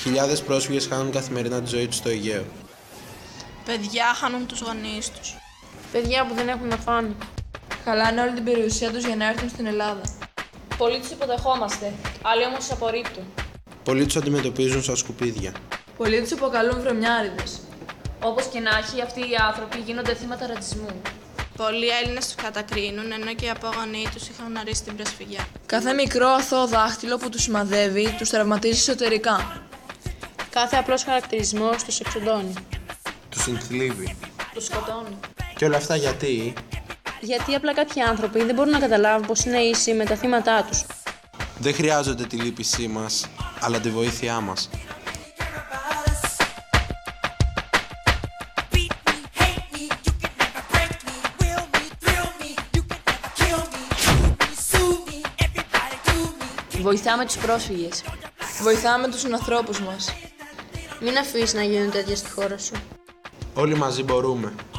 Χιλιάδες πρόσφυγες χάνουν καθημερινά τη ζωή τους στο Αιγαίο. Παιδιά χάνουν τους γονείς τους. Παιδιά που δεν έχουν να φάνε. Χαλάνε όλη την περιουσία τους για να έρθουν στην Ελλάδα. Πολλοί τους υποδεχόμαστε, άλλοι όμως τους απορρίπτουν. Πολλοί τους αντιμετωπίζουν σαν σκουπίδια. Πολλοί τους αποκαλούν βρωμιάριδες. Όπως και να έχει, αυτοί οι άνθρωποι γίνονται θύματα ρατσισμού. Πολλοί Έλληνες τους κατακρίνουν, ενώ και οι απόγονοί τους είχαν ορίσει την προσφυγιά. Κάθε μικρό αθώο δάχτυλο που τους σημαδεύει τους τραυματίζει εσωτερικά. Κάθε απλός χαρακτηρισμός τους εξοντώνει. Τους συνθλίβει. Τους σκοτώνει. Και όλα αυτά γιατί? Γιατί απλά κάποιοι άνθρωποι δεν μπορούν να καταλάβουν πως είναι ίσοι με τα θύματά τους. Δεν χρειάζονται τη λύπησή μας, αλλά τη βοήθειά μας. Βοηθάμε τους πρόσφυγες. Βοηθάμε τους ανθρώπους μας. Μην αφήσεις να γίνουν τέτοια στη χώρα σου. Όλοι μαζί μπορούμε.